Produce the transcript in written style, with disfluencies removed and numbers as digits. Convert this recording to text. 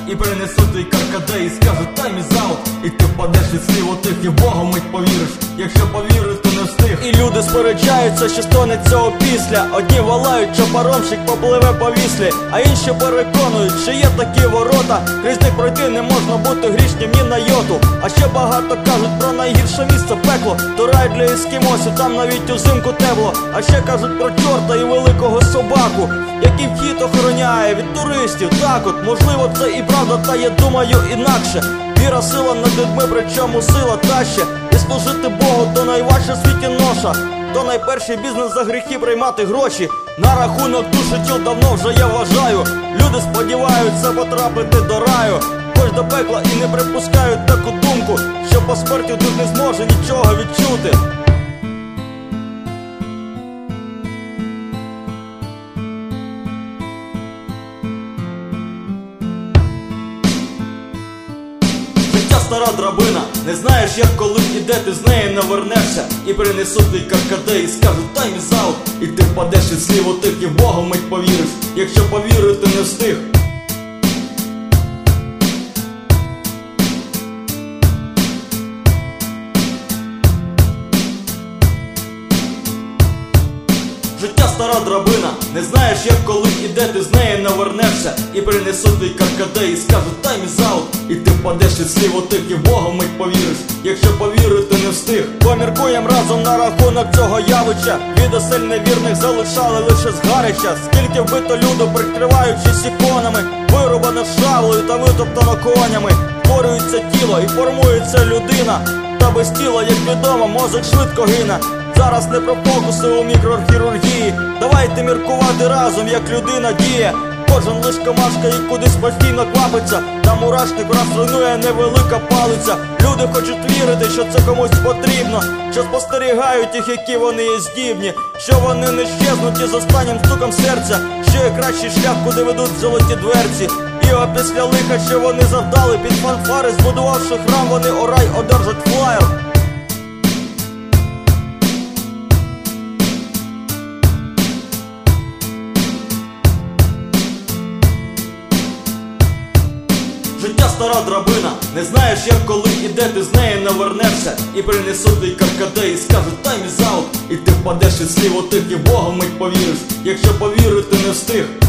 і принесуть твій каркаде, і скажуть time is out. І ти впадеш від слів отих, і в Бога мить повіриш, якщо повіриш, то не встиг. І люди сперечаються, що станеться опісля. Одні волають, що паромщик попливе по Віслі, а інші переконують, що є такі ворота, крізь них пройти не можна бути грішнім ні на йоту. А ще багато кажуть про найгірше місце пекло, то рай для ескімосів, там навіть узимку тепло. А ще кажуть про чорта і великого собаку, який вхід охороняє від туристів. Так от, можливо це і правда, та я думаю інакше. Віра сила над людьми, причому сила таще. І служити Богу то найважче в світі ноша. То найперший бізнес за гріхи приймати гроші. На рахунок душі тіл давно вже я вважаю. Люди сподіваються потрапити до раю, хоч до пекла і не припускають таку думку, що по смерті дух не зможе нічого відчути. Стара драбина, не знаєш як коли і де ти з неї навернешся. І принесуть твій каркаде, і скажуть time is out. І ти впадеш від слів отих, і в Бога мить повіриш, якщо повірити не встиг. Життя стара драбина, не знаєш як коли і де ти з неї навернешся. І принесуть твій каркаде, і скажуть time is out. І ти впадеш від слів отих, і в Бога мить повіриш, якщо повірити не встиг. Поміркуєм разом на рахунок цього явища. Від осель невірних залишали лише згарища. Скільки вбито люду, прикриваючись іконами, вирубано шавлею та витоптано конями. Створюється тіло і формується людина, та без тіла, як відомо, мозок швидко гине. Зараз не про фокуси у мікрохірургії, давайте міркувати разом, як людина діє. Кожен лиш комашка і кудись постійно квапиться, та мурашник раз руйнує невелика палиця. Люди хочуть вірити, що це комусь потрібно, що спостерігають їх, які вони є здібні, що вони не щезнуть із останнім стуком серця, що є кращий шлях, куди ведуть золоті дверці. І опісля лиха, що вони завдали під фанфари, збудувавши храм, вони о рай одержать флаєр. Життя стара драбина, не знаєш як коли і де ти з неї навернешся. І принесуть твій каркаде, і скажуть time is out. І ти впадеш від слів отих, і в Бога мить повіриш, якщо повірити не встиг.